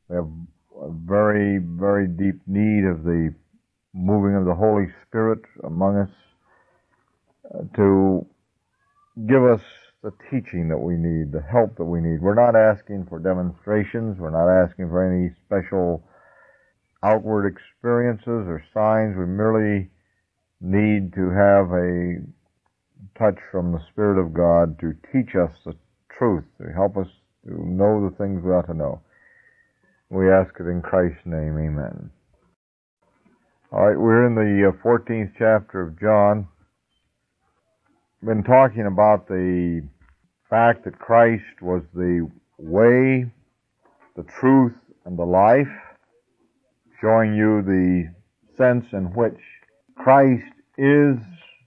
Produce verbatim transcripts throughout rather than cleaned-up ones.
We have a very, very deep need of the moving of the Holy Spirit among us uh, to give us the teaching that we need, the help that we need. We're not asking for demonstrations. We're not asking for any special outward experiences or signs. We merely need to have a touch from the Spirit of God to teach us the truth, to help us to know the things we ought to know. We ask it in Christ's name, amen. All right, we're in the fourteenth chapter of John. We've been talking about the fact that Christ was the way, the truth, and the life, showing you the sense in which Christ is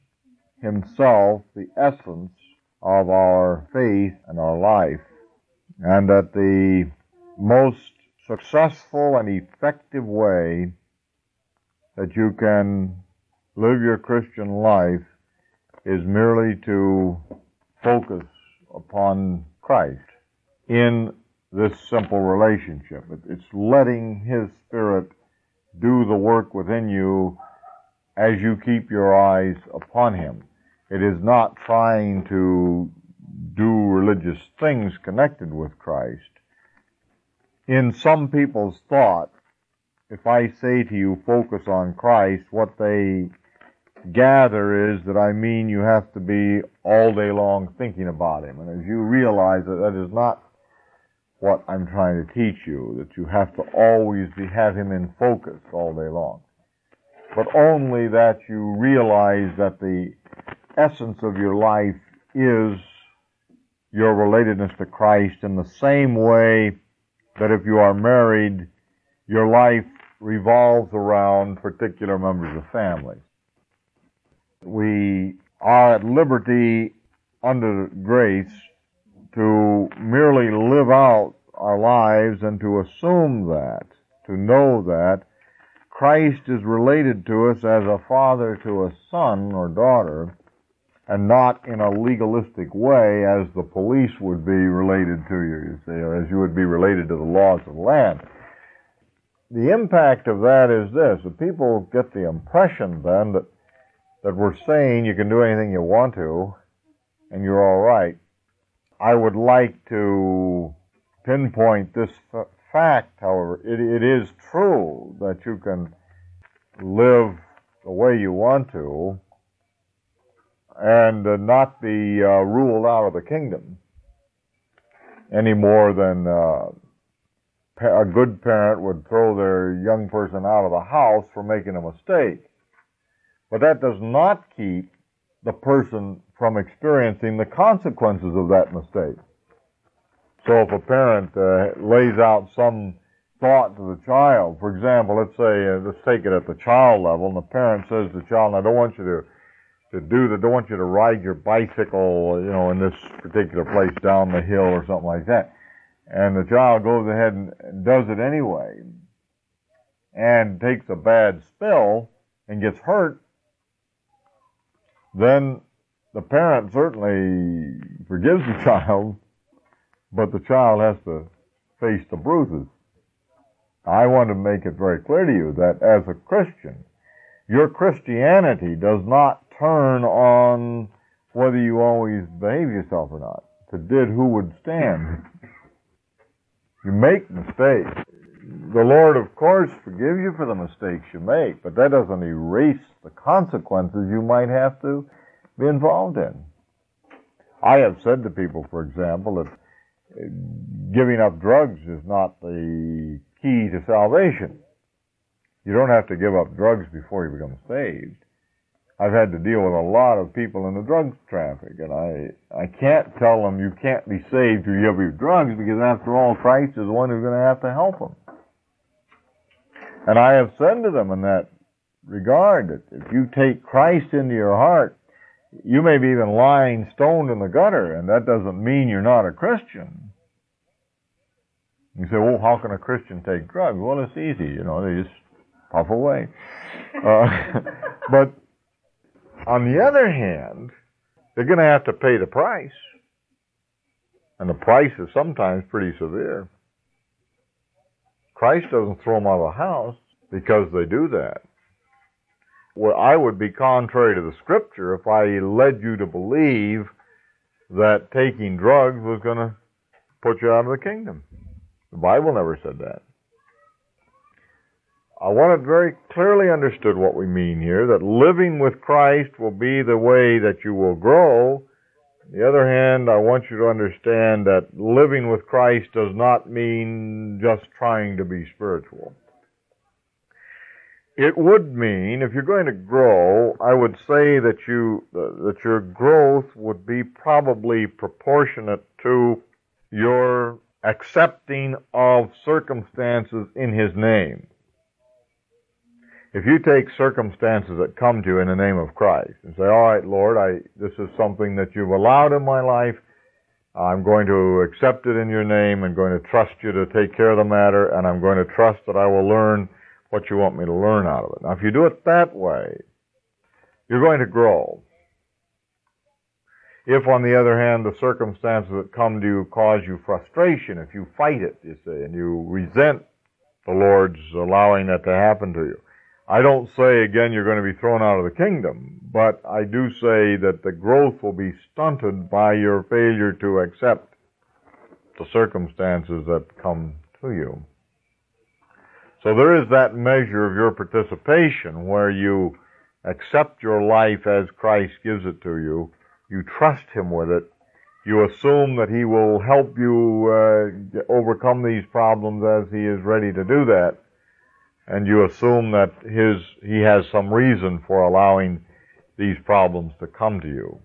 himself the essence of our faith and our life, and that the most successful and effective way that you can live your Christian life is merely to focus upon Christ in this simple relationship. It's letting His Spirit do the work within you as you keep your eyes upon Him. It is not trying to do religious things connected with Christ. In some people's thought, if I say to you, focus on Christ, what they gather is that I mean you have to be all day long thinking about Him. And as you realize that that is not what I'm trying to teach you, that you have to always be, have Him in focus all day long, but only that you realize that the essence of your life is your relatedness to Christ in the same way that if you are married, your life revolves around particular members of family. We are at liberty under grace to merely live out our lives and to assume that, to know that Christ is related to us as a father to a son or daughter, and not in a legalistic way as the police would be related to you, you see, or as you would be related to the laws of the land. The impact of that is this: that people get the impression then that that we're saying you can do anything you want to, and you're all right. I would like to pinpoint this f- fact, however. It, it is true that you can live the way you want to and uh, not be uh, ruled out of the kingdom any more than uh, a good parent would throw their young person out of the house for making a mistake. But that does not keep the person from experiencing the consequences of that mistake. So if a parent uh, lays out some thought to the child, for example, let's say, uh, let's take it at the child level, and the parent says to the child, I don't want you to, to do that, don't want you to ride your bicycle, you know, in this particular place down the hill or something like that. And the child goes ahead and does it anyway, and takes a bad spill and gets hurt, then the parent certainly forgives the child, but the child has to face the bruises. I want to make it very clear to you that as a Christian, your Christianity does not turn on whether you always behave yourself or not. If it did, who would stand? You make mistakes. The Lord, of course, forgives you for the mistakes you make, but that doesn't erase the consequences you might have to be involved in. I have said to people, for example, that giving up drugs is not the key to salvation. You don't have to give up drugs before you become saved. I've had to deal with a lot of people in the drug traffic, and I I can't tell them you can't be saved till you give up your drugs, because after all, Christ is the one who's going to have to help them. And I have said to them in that regard that if you take Christ into your heart, you may be even lying stoned in the gutter, and that doesn't mean you're not a Christian. You say, well, how can a Christian take drugs? Well, it's easy, you know, they just puff away. Uh, but on the other hand, they're going to have to pay the price. And the price is sometimes pretty severe. Christ doesn't throw them out of the house because they do that. Well, I would be contrary to the Scripture if I led you to believe that taking drugs was going to put you out of the kingdom. The Bible never said that. I want it very clearly understood what we mean here, that living with Christ will be the way that you will grow. On the other hand, I want you to understand that living with Christ does not mean just trying to be spiritual. It would mean, if you're going to grow, I would say that you that your growth would be probably proportionate to your accepting of circumstances in His name. If you take circumstances that come to you in the name of Christ and say, all right, Lord, I this is something that you've allowed in my life, I'm going to accept it in your name and going to trust you to take care of the matter, and I'm going to trust that I will learn what you want me to learn out of it. Now, if you do it that way, you're going to grow. If, on the other hand, the circumstances that come to you cause you frustration, if you fight it, you see, and you resent the Lord's allowing that to happen to you, I don't say, again, you're going to be thrown out of the kingdom, but I do say that the growth will be stunted by your failure to accept the circumstances that come to you. So there is that measure of your participation where you accept your life as Christ gives it to you, you trust Him with it, you assume that He will help you uh, overcome these problems as He is ready to do that, and you assume that his He has some reason for allowing these problems to come to you.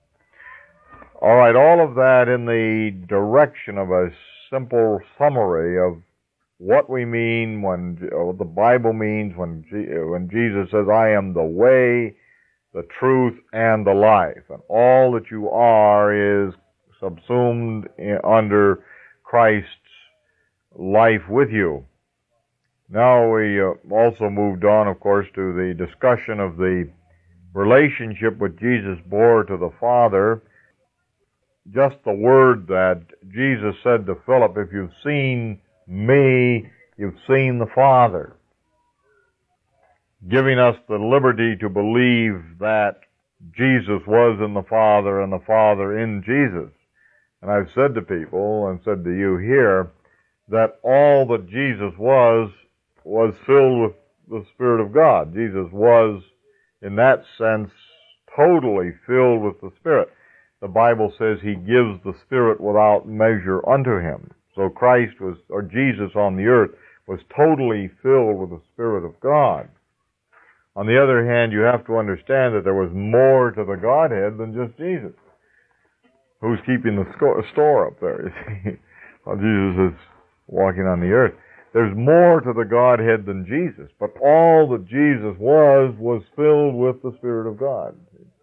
All right, all of that in the direction of a simple summary of what we mean when, or what the Bible means when, when Jesus says, I am the way, the truth, and the life. And all that you are is subsumed in, under Christ's life with you. Now we uh, also moved on, of course, to the discussion of the relationship which Jesus bore to the Father. Just the word that Jesus said to Philip, if you've seen me, you've seen the Father, giving us the liberty to believe that Jesus was in the Father and the Father in Jesus. And I've said to people, and said to you here, that all that Jesus was, was filled with the Spirit of God. Jesus was, in that sense, totally filled with the Spirit. The Bible says He gives the Spirit without measure unto Him. So Christ was, or Jesus on the earth, was totally filled with the Spirit of God. On the other hand, you have to understand that there was more to the Godhead than just Jesus. Who's keeping the store up there, you see, while Jesus is walking on the earth? There's more to the Godhead than Jesus, but all that Jesus was, was filled with the Spirit of God.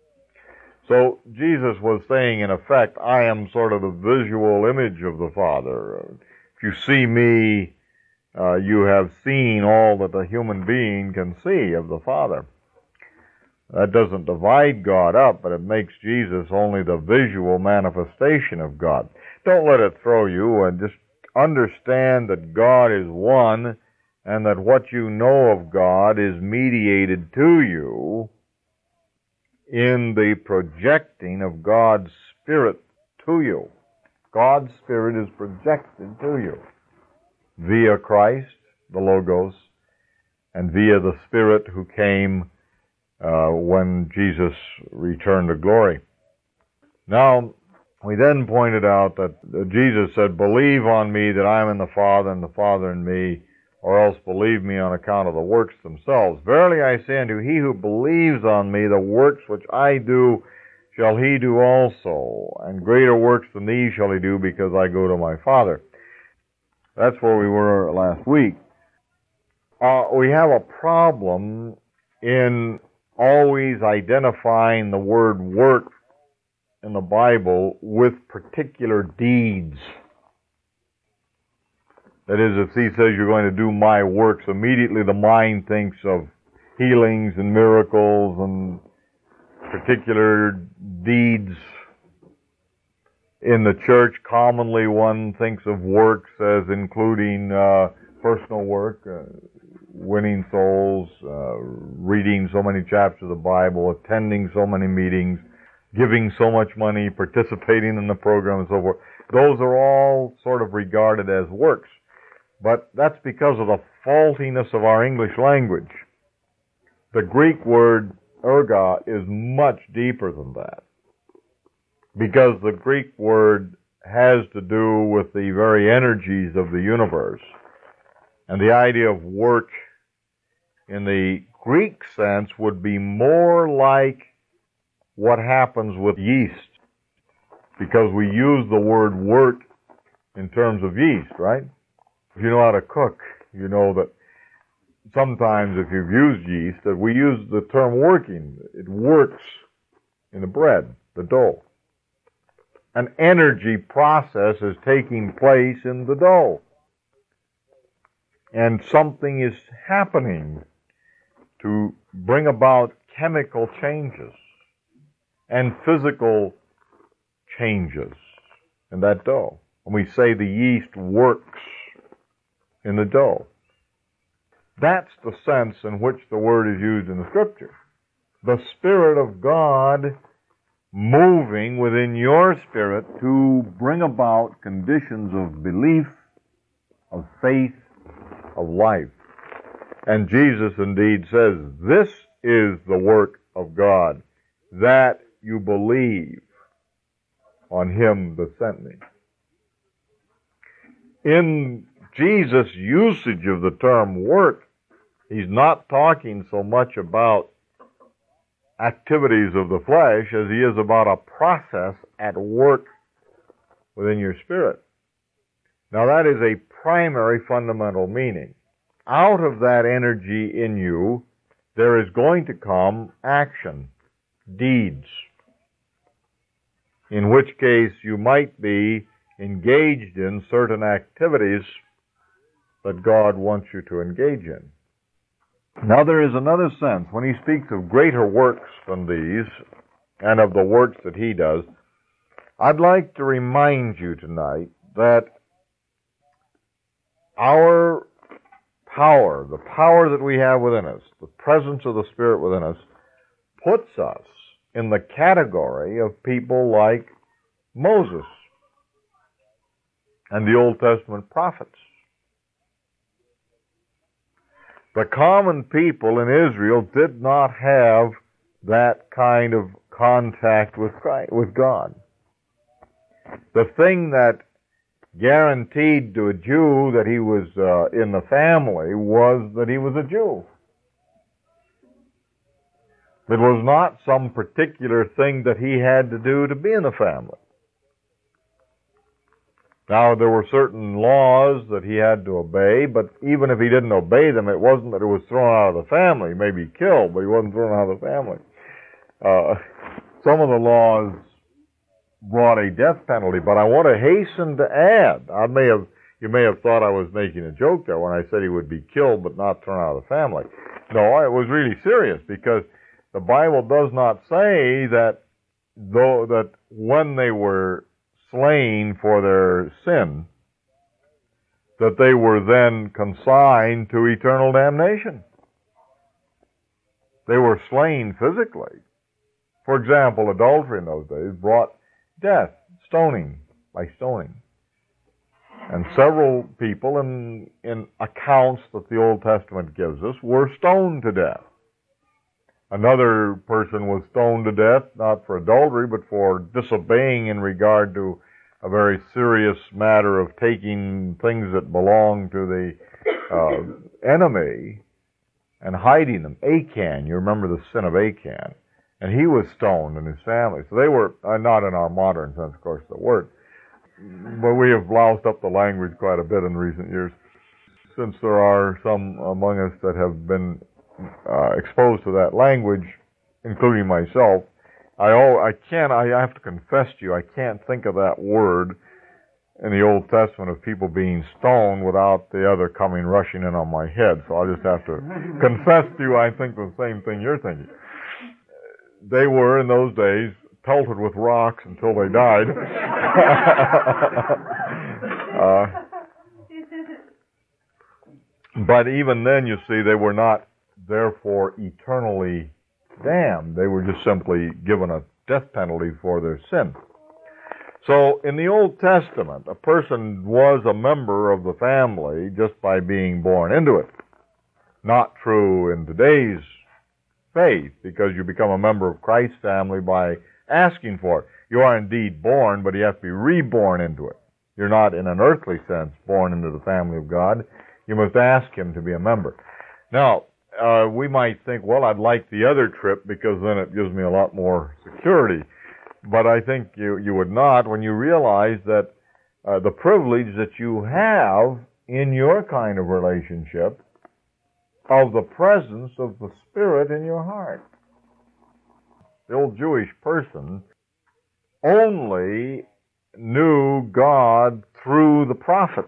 So Jesus was saying, in effect, I am sort of the visual image of the Father. If you see me, uh, you have seen all that a human being can see of the Father. That doesn't divide God up, but it makes Jesus only the visual manifestation of God. Don't let it throw you, and just understand that God is one, and that what you know of God is mediated to you in the projecting of God's Spirit to you. God's Spirit is projected to you via Christ, the Logos, and via the Spirit who came uh, when Jesus returned to glory. Now, we then pointed out that Jesus said, believe on me that I am in the Father and the Father in me, or else believe me on account of the works themselves. Verily I say unto you, he who believes on me, the works which I do shall he do also, and greater works than these shall he do, because I go to my Father. That's where we were last week. Uh, we have a problem in always identifying the word work in the Bible with particular deeds. That is, if he says you're going to do my works, immediately the mind thinks of healings and miracles and particular deeds. In the church, commonly one thinks of works as including uh, personal work, uh, winning souls, uh, reading so many chapters of the Bible, attending so many meetings, giving so much money, participating in the program, and so forth. Those are all sort of regarded as works. But that's because of the faultiness of our English language. The Greek word erga is much deeper than that, because the Greek word has to do with the very energies of the universe. And the idea of work in the Greek sense would be more like what happens with yeast, because we use the word work in terms of yeast, right? If you know how to cook, you know that sometimes if you've used yeast, that we use the term working. It works in the bread, the dough. An energy process is taking place in the dough. And something is happening to bring about chemical changes and physical changes in that dough. And we say the yeast works in the dough. That's the sense in which the word is used in the Scripture. The Spirit of God moving within your spirit to bring about conditions of belief, of faith, of life. And Jesus indeed says, this is the work of God, that you believe on Him that sent me. In Jesus' usage of the term work, He's not talking so much about activities of the flesh as He is about a process at work within your spirit. Now that is a primary fundamental meaning. Out of that energy in you, there is going to come action, deeds, in which case you might be engaged in certain activities that God wants you to engage in. Now there is another sense, when He speaks of greater works than these, and of the works that He does, I'd like to remind you tonight that our power, the power that we have within us, the presence of the Spirit within us, puts us in the category of people like Moses and the Old Testament prophets. The common people in Israel did not have that kind of contact with Christ, with God. The thing that guaranteed to a Jew that he was uh, in the family was that he was a Jew. It was not some particular thing that he had to do to be in the family. Now, there were certain laws that he had to obey, but even if he didn't obey them, it wasn't that he was thrown out of the family. He may be killed, but he wasn't thrown out of the family. Uh, some of the laws brought a death penalty, but I want to hasten to add, I may have, you may have thought I was making a joke there when I said he would be killed but not thrown out of the family. No, it was really serious, because the Bible does not say that though that when they were slain for their sin, that they were then consigned to eternal damnation. They were slain physically. For example, adultery in those days brought death, stoning, by stoning. And several people in, in accounts that the Old Testament gives us were stoned to death. Another person was stoned to death, not for adultery, but for disobeying in regard to a very serious matter of taking things that belong to the uh, enemy and hiding them. Achan, you remember the sin of Achan. And he was stoned and his family. So they were, uh, not in our modern sense, of course, the word. But we have bloused up the language quite a bit in recent years. Since there are some among us that have been uh, exposed to that language, including myself, I oh, I can't, I have to confess to you, I can't think of that word in the Old Testament of people being stoned without the other coming rushing in on my head. So I'll just have to confess to you, I think the same thing you're thinking. They were, in those days, pelted with rocks until they died. uh, But even then, you see, they were not therefore eternally damned. They were just simply given a death penalty for their sin. So in the Old Testament, a person was a member of the family just by being born into it. Not true in today's faith, because you become a member of Christ's family by asking for it. You are indeed born, but you have to be reborn into it. You're not, in an earthly sense, born into the family of God. You must ask Him to be a member. Now, uh, we might think, well, I'd like the other trip because then it gives me a lot more security. But I think you, you would not when you realize that uh, the privilege that you have in your kind of relationship of the presence of the Spirit in your heart. The old Jewish person only knew God through the prophet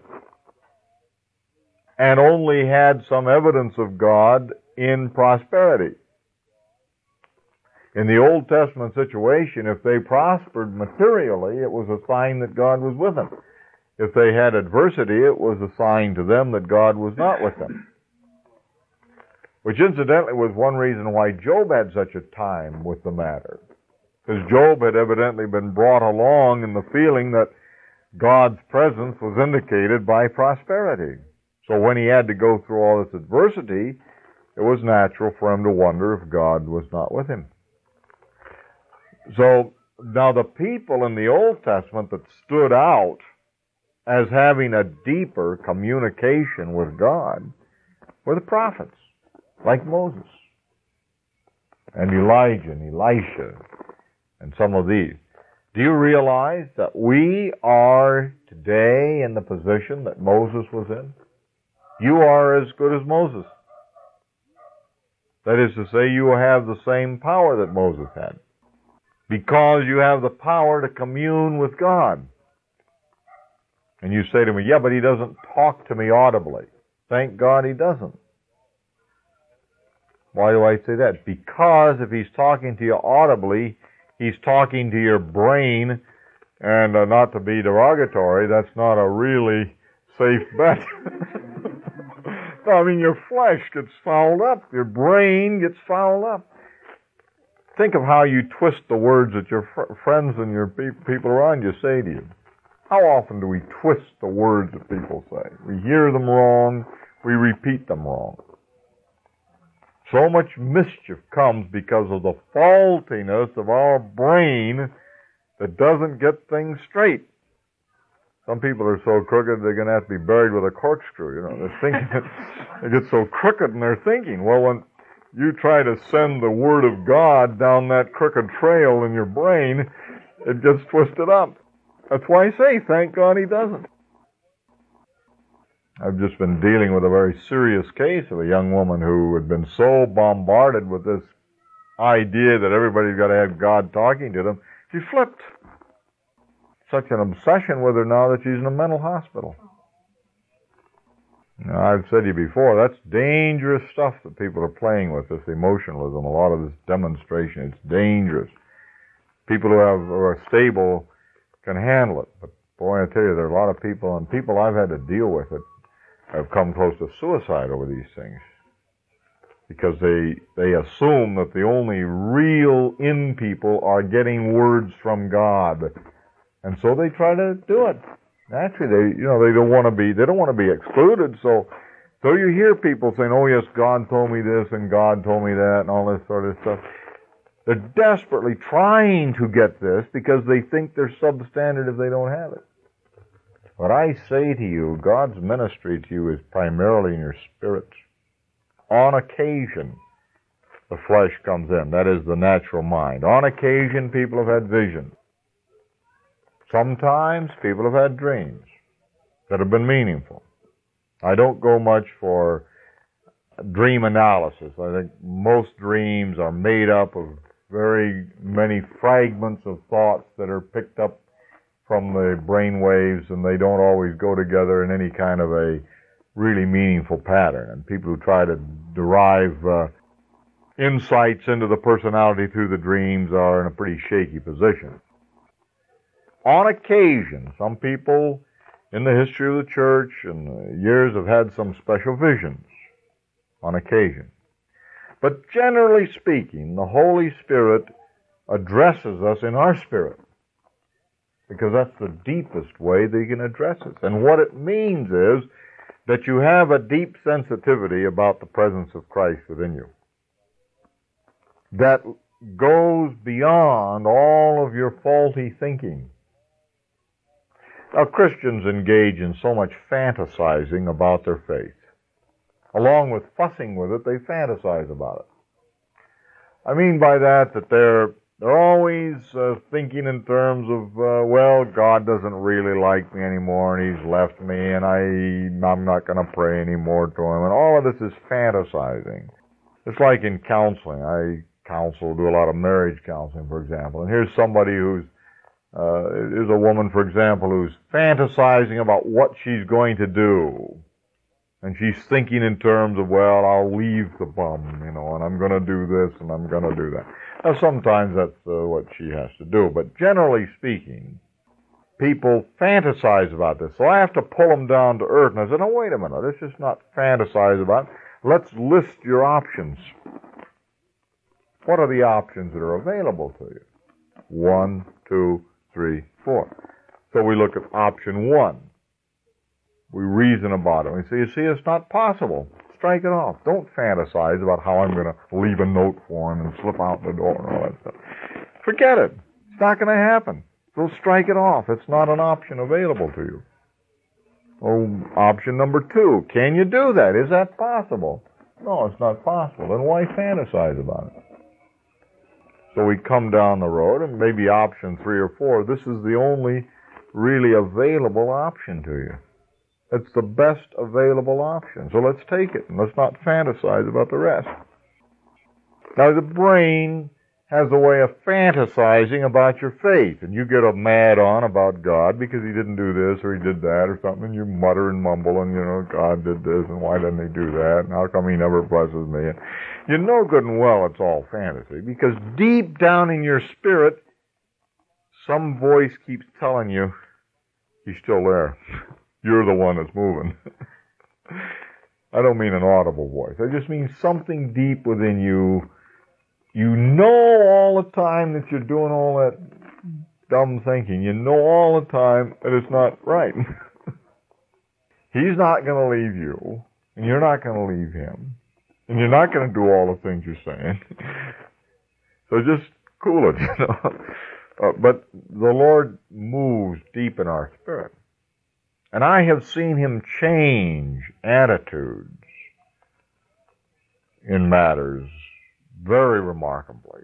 and only had some evidence of God in prosperity. In the Old Testament situation, if they prospered materially, it was a sign that God was with them. If they had adversity, it was a sign to them that God was not with them. Which incidentally was one reason why Job had such a time with the matter. Because Job had evidently been brought along in the feeling that God's presence was indicated by prosperity. So when he had to go through all this adversity, it was natural for him to wonder if God was not with him. So now the people in the Old Testament that stood out as having a deeper communication with God were the prophets, like Moses and Elijah and Elisha and some of these. Do you realize that we are today in the position that Moses was in? You are as good as Moses. That is to say, you have the same power that Moses had, because you have the power to commune with God. And you say to me, yeah, but he doesn't talk to me audibly. Thank God he doesn't. Why do I say that? Because if he's talking to you audibly, he's talking to your brain, and uh, not to be derogatory, that's not a really safe bet. No, I mean, your flesh gets fouled up. Your brain gets fouled up. Think of how you twist the words that your fr- friends and your pe- people around you say to you. How often do we twist the words that people say? We hear them wrong. We repeat them wrong. So much mischief comes because of the faultiness of our brain that doesn't get things straight. Some people are so crooked they're going to have to be buried with a corkscrew. You know, they're thinking, they get so crooked in their thinking. Well, when you try to send the Word of God down that crooked trail in your brain, it gets twisted up. That's why I say, thank God he doesn't. I've just been dealing with a very serious case of a young woman who had been so bombarded with this idea that everybody's got to have God talking to them, she flipped. Such an obsession with her now that she's in a mental hospital. Now, I've said to you before, that's dangerous stuff that people are playing with, this emotionalism, a lot of this demonstration. It's dangerous. People who have, who are stable can handle it. But boy, I tell you, there are a lot of people, and people I've had to deal with that have come close to suicide over these things. Because they they assume that the only real in people are getting words from God. And so they try to do it. Naturally, they you know they don't want to be they don't want to be excluded. So, so you hear people saying, "Oh yes, God told me this and God told me that," and all this sort of stuff. They're desperately trying to get this because they think they're substandard if they don't have it. What I say to you, God's ministry to you is primarily in your spirit. On occasion, the flesh comes in. That is the natural mind. On occasion, people have had vision. Sometimes people have had dreams that have been meaningful. I don't go much for dream analysis. I think most dreams are made up of very many fragments of thoughts that are picked up from the brain waves, and they don't always go together in any kind of a really meaningful pattern. And people who try to derive uh, insights into the personality through the dreams are in a pretty shaky position. On occasion, some people in the history of the church and the years have had some special visions on occasion. But generally speaking, the Holy Spirit addresses us in our spirit, because that's the deepest way that He can address us. And what it means is that you have a deep sensitivity about the presence of Christ within you that goes beyond all of your faulty thinking. Now, Christians engage in so much fantasizing about their faith. Along with fussing with it, they fantasize about it. I mean by that that they're they're always uh, thinking in terms of, uh, well, God doesn't really like me anymore, and He's left me, and I, I'm not going to pray anymore to Him. And all of this is fantasizing. It's like in counseling. I counsel, do a lot of marriage counseling, for example. And here's somebody who's, uh, here's a woman, for example, who's fantasizing about what she's going to do. And she's thinking in terms of, well, I'll leave the bum, you know, and I'm going to do this and I'm going to do that. Now, sometimes that's uh, what she has to do, but generally speaking, people fantasize about this. So I have to pull them down to earth, and I said, no, wait a minute, let's just not fantasize about it. Let's list your options. What are the options that are available to you? One, two, three, four. So we look at option one. We reason about it. We say, you see, it's not possible. Strike it off. Don't fantasize about how I'm going to leave a note for him and slip out the door and all that stuff. Forget it. It's not going to happen. So strike it off. It's not an option available to you. Oh, option number two. Can you do that? Is that possible? No, it's not possible. Then why fantasize about it? So we come down the road, and maybe option three or four, this is the only really available option to you. It's the best available option. So let's take it, and let's not fantasize about the rest. Now, the brain has a way of fantasizing about your faith, and you get a mad on about God because He didn't do this or He did that or something, and you mutter and mumble, and, you know, God did this, and why didn't He do that, and how come He never blesses me? And you know good and well it's all fantasy, because deep down in your spirit, some voice keeps telling you, He's still there. You're the one that's moving. I don't mean an audible voice. I just mean something deep within you. You know all the time that you're doing all that dumb thinking. You know all the time that it's not right. He's not going to leave you, and you're not going to leave Him, and you're not going to do all the things you're saying. So just cool it, you know. Uh, but the Lord moves deep in our spirit. And I have seen Him change attitudes in matters very remarkably.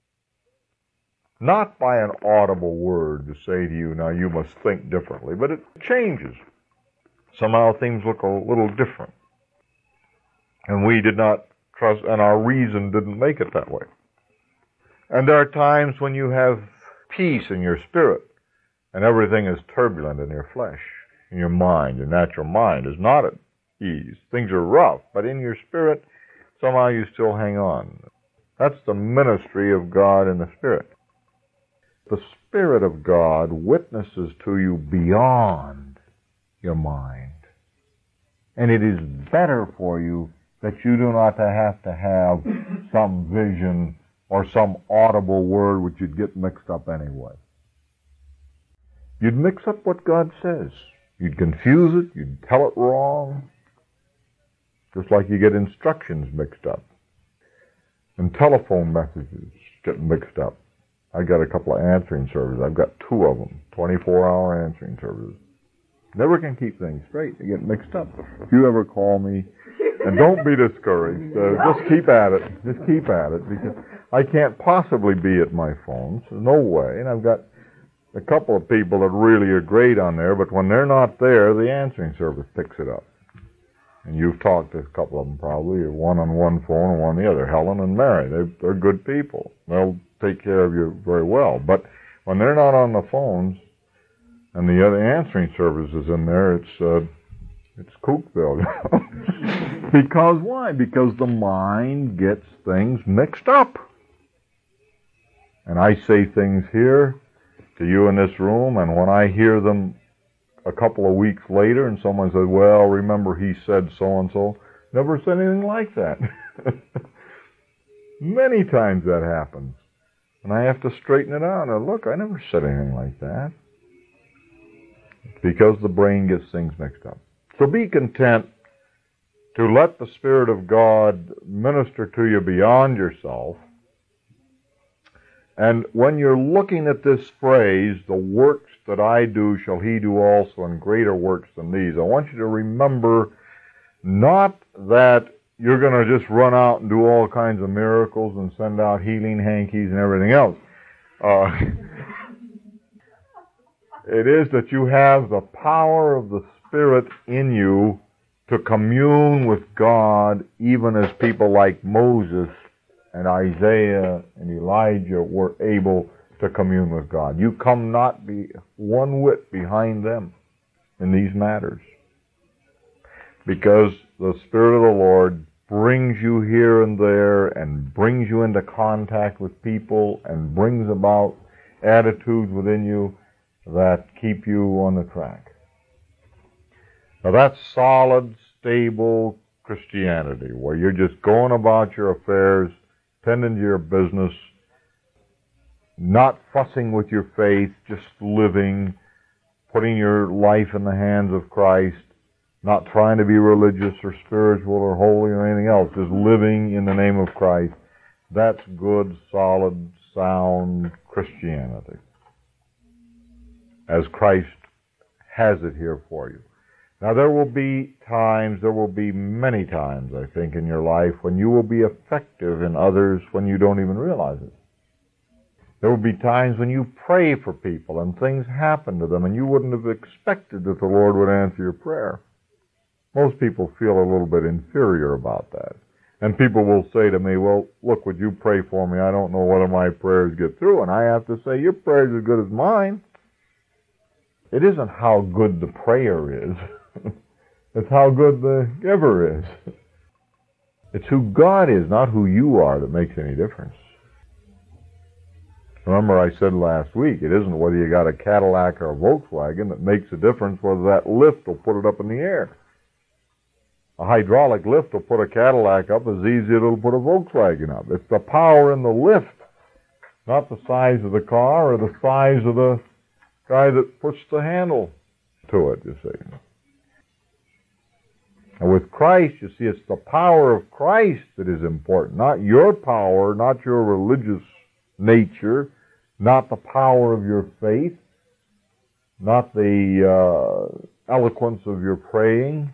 Not by an audible word to say to you, now you must think differently, but it changes. Somehow things look a little different. And we did not trust, and our reason didn't make it that way. And there are times when you have peace in your spirit, and everything is turbulent in your flesh. In your mind, your natural mind is not at ease. Things are rough, but in your spirit, somehow you still hang on. That's the ministry of God in the Spirit. The Spirit of God witnesses to you beyond your mind. And it is better for you that you do not have to have some vision or some audible word which you'd get mixed up anyway. You'd mix up what God says. You'd confuse it. You'd tell it wrong. Just like you get instructions mixed up. And telephone messages get mixed up. I got a couple of answering services. I've got two of them, twenty-four hour answering services. Never can keep things straight. They get mixed up. If you ever call me, and don't be discouraged. Uh, just keep at it. Just keep at it, because I can't possibly be at my phone. So no way. And I've got a couple of people that really are great on there, but when they're not there, the answering service picks it up. And you've talked to a couple of them probably, one on one phone and one on the other, Helen and Mary. They're, they're good people. They'll take care of you very well. But when they're not on the phones and the other answering service is in there, it's uh, it's Cookville. Because why? Because the mind gets things mixed up. And I say things here to you in this room, and when I hear them a couple of weeks later and someone said, well, remember he said so-and-so. Never said anything like that. Many times that happens. And I have to straighten it out. And look, I never said anything like that. It's because the brain gets things mixed up. So be content to let the Spirit of God minister to you beyond yourself. And when you're looking at this phrase, the works that I do shall he do also, and greater works than these, I want you to remember not that you're going to just run out and do all kinds of miracles and send out healing hankies and everything else. Uh, it is that you have the power of the Spirit in you to commune with God, even as people like Moses and Isaiah and Elijah were able to commune with God. You come not be one whit behind them in these matters, because the Spirit of the Lord brings you here and there and brings you into contact with people and brings about attitudes within you that keep you on the track. Now that's solid, stable Christianity, where you're just going about your affairs, tending to your business, not fussing with your faith, just living, putting your life in the hands of Christ, not trying to be religious or spiritual or holy or anything else, just living in the name of Christ. That's good, solid, sound Christianity, as Christ has it here for you. Now there will be times, there will be many times, I think, in your life when you will be effective in others when you don't even realize it. There will be times when you pray for people and things happen to them and you wouldn't have expected that the Lord would answer your prayer. Most people feel a little bit inferior about that. And people will say to me, well, look, would you pray for me? I don't know whether my prayers get through. And I have to say, your prayer's as good as mine. It isn't how good the prayer is. It's how good the giver is. It's who God is, not who you are, that makes any difference. Remember I said last week, it isn't whether you got a Cadillac or a Volkswagen that makes a difference whether that lift will put it up in the air. A hydraulic lift will put a Cadillac up as easy as it'll put a Volkswagen up. It's the power in the lift, not the size of the car or the size of the guy that puts the handle to it, you see. And with Christ, you see, it's the power of Christ that is important, not your power, not your religious nature, not the power of your faith, not the uh, eloquence of your praying.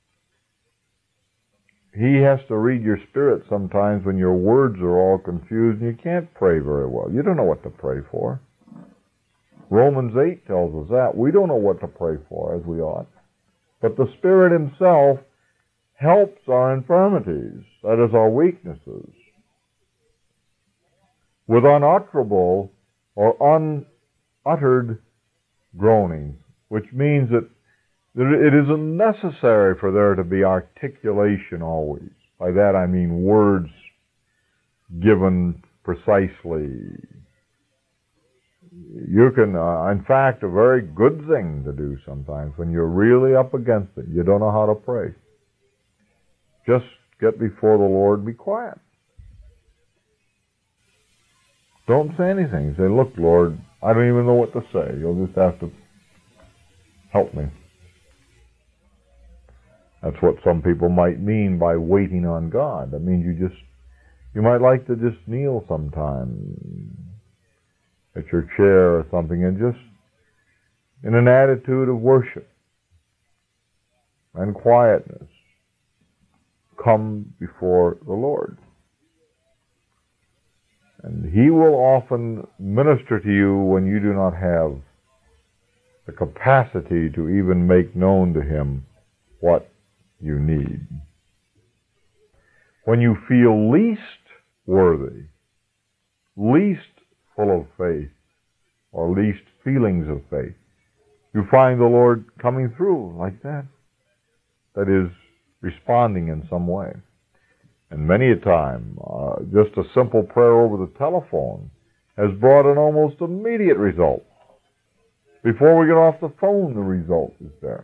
He has to read your spirit sometimes when your words are all confused and you can't pray very well. You don't know what to pray for. Romans eight tells us that. We don't know what to pray for as we ought. But the Spirit Himself helps our infirmities, that is, our weaknesses, with unutterable or unuttered groanings, which means that it isn't necessary for there to be articulation always. By that I mean words given precisely. You can, uh, in fact, a very good thing to do sometimes when you're really up against it. You don't know how to pray. Just get before the Lord and be quiet. Don't say anything. Say, look, Lord, I don't even know what to say. You'll just have to help me. That's what some people might mean by waiting on God. That means you just, you might like to just kneel sometime at your chair or something and just in an attitude of worship and quietness come before the Lord. And He will often minister to you when you do not have the capacity to even make known to Him what you need. When you feel least worthy, least full of faith, or least feelings of faith, you find the Lord coming through like that. That is, responding in some way. And many a time, uh, just a simple prayer over the telephone has brought an almost immediate result. Before we get off the phone, the result is there.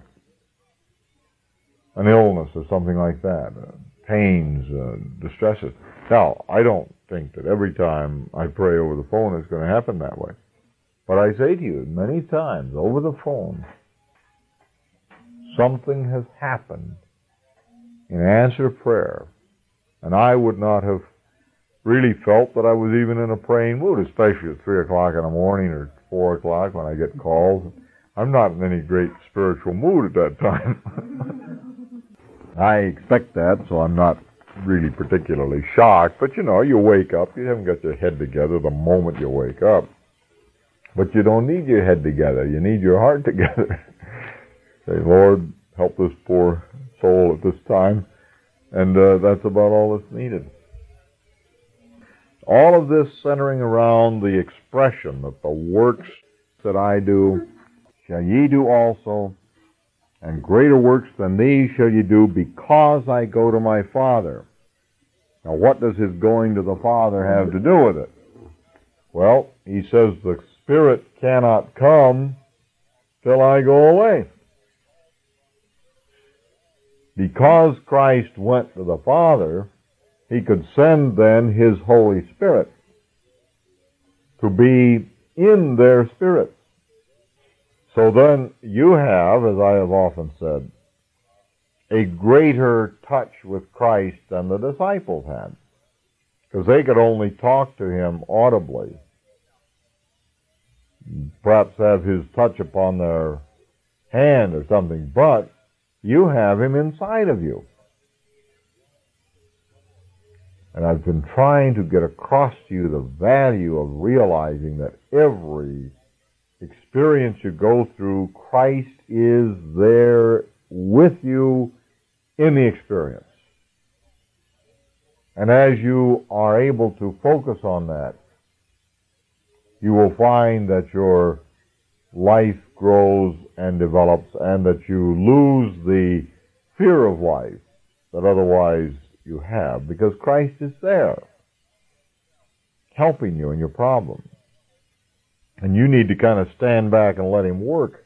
An illness or something like that, uh, pains, uh, distresses. Now, I don't think that every time I pray over the phone it's going to happen that way. But I say to you, many times over the phone, something has happened in answer to prayer, and I would not have really felt that I was even in a praying mood, especially at three o'clock in the morning or four o'clock when I get calls. I'm not in any great spiritual mood at that time. I expect that, so I'm not really particularly shocked. But, you know, you wake up, you haven't got your head together the moment you wake up. But you don't need your head together. You need your heart together. Say, Lord, help this poor soul at this time. And uh, that's about all that's needed. All of this centering around the expression that the works that I do shall ye do also, and greater works than these shall ye do, because I go to my Father. Now, what does his going to the Father have to do with it? Well, he says the Spirit cannot come till I go away. Because Christ went to the Father, he could send then his Holy Spirit to be in their spirits. So then you have, as I have often said, a greater touch with Christ than the disciples had, because they could only talk to him audibly, perhaps have his touch upon their hand or something, but you have him inside of you. And I've been trying to get across to you the value of realizing that every experience you go through, Christ is there with you in the experience. And as you are able to focus on that, you will find that your life grows and develops, and that you lose the fear of life that otherwise you have, because Christ is there, helping you in your problems. And you need to kind of stand back and let him work.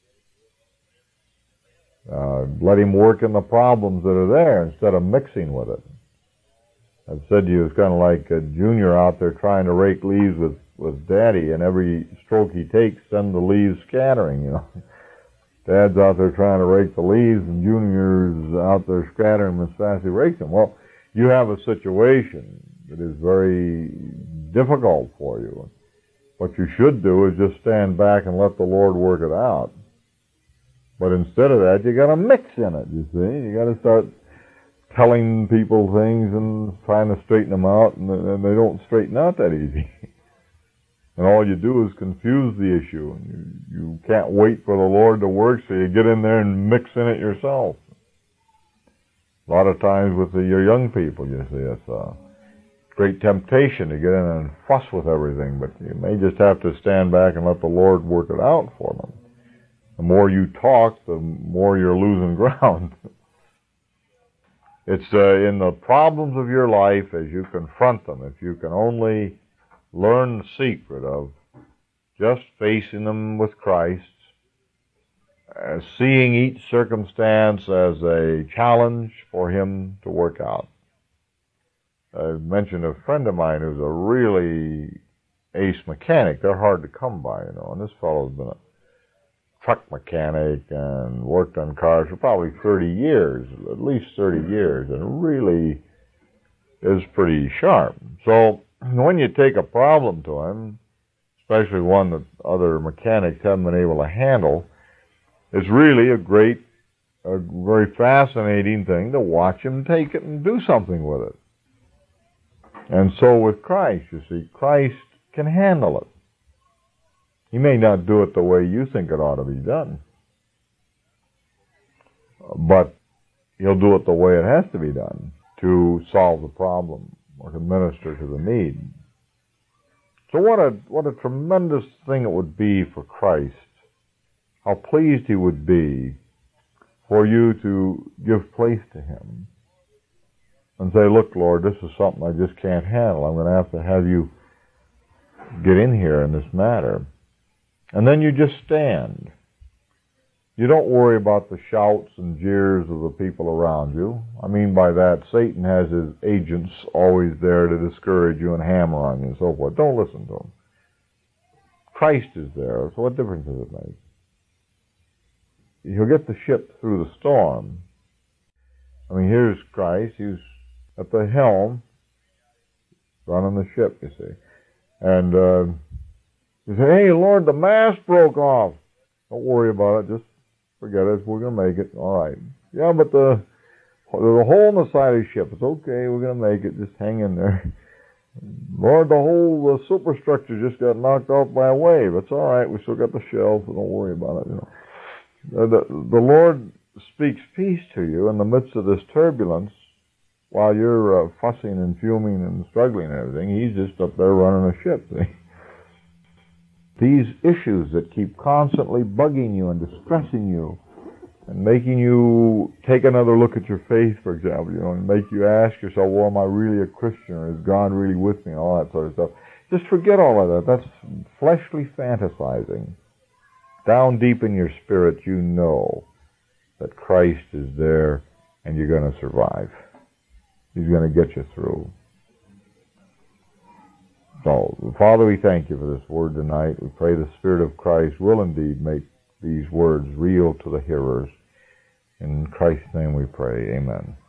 Uh, let him work in the problems that are there instead of mixing with it. I've said to you, it's kind of like a junior out there trying to rake leaves with, with daddy, and every stroke he takes sends the leaves scattering, you know. Dad's out there trying to rake the leaves, and junior's out there scattering them as fast as he rakes them. Well, you have a situation that is very difficult for you. What you should do is just stand back and let the Lord work it out. But instead of that, you got to mix in it, you see. You got to start telling people things and trying to straighten them out, and they don't straighten out that easy. And all you do is confuse the issue. And you, you can't wait for the Lord to work, so you get in there and mix in it yourself. A lot of times with the, your young people, you see, it's a great temptation to get in and fuss with everything, but you may just have to stand back and let the Lord work it out for them. The more you talk, the more you're losing ground. It's uh, in the problems of your life, as you confront them, if you can only learn the secret of just facing them with Christ, uh, seeing each circumstance as a challenge for him to work out. I mentioned a friend of mine who's a really ace mechanic. They're hard to come by, you know, and this fellow's been a truck mechanic and worked on cars for probably thirty years, at least thirty years, and really is pretty sharp. So when you take a problem to him, especially one that other mechanics haven't been able to handle, it's really a great, a very fascinating thing to watch him take it and do something with it. And so with Christ, you see, Christ can handle it. He may not do it the way you think it ought to be done, but he'll do it the way it has to be done to solve the problem or to minister to the need. So what a what a tremendous thing it would be for Christ, how pleased he would be for you to give place to him and say, look, Lord, this is something I just can't handle. I'm going to have to have you get in here in this matter. And then you just stand. You don't worry about the shouts and jeers of the people around you. I mean by that, Satan has his agents always there to discourage you and hammer on you and so forth. Don't listen to him. Christ is there, so what difference does it make? He'll get the ship through the storm. I mean, here's Christ. He's at the helm, running the ship, you see. And uh, you say, hey, Lord, the mast broke off. Don't worry about it. Just forget it. We're going to make it. All right. Yeah, but the, there's a hole in the side of the ship. It's okay. We're going to make it. Just hang in there. Lord, the whole the superstructure just got knocked off by a wave. It's all right. We still got the shell, so don't worry about it. You know. The, the Lord speaks peace to you in the midst of this turbulence while you're uh, fussing and fuming and struggling and everything. He's just up there running a ship. See? These issues that keep constantly bugging you and distressing you and making you take another look at your faith, for example, you know, and make you ask yourself, well, am I really a Christian, or is God really with me, and all that sort of stuff. Just forget all of that. That's fleshly fantasizing. Down deep in your spirit, you know that Christ is there and you're going to survive. He's going to get you through. So, Father, we thank you for this word tonight. We pray the Spirit of Christ will indeed make these words real to the hearers. In Christ's name we pray. Amen.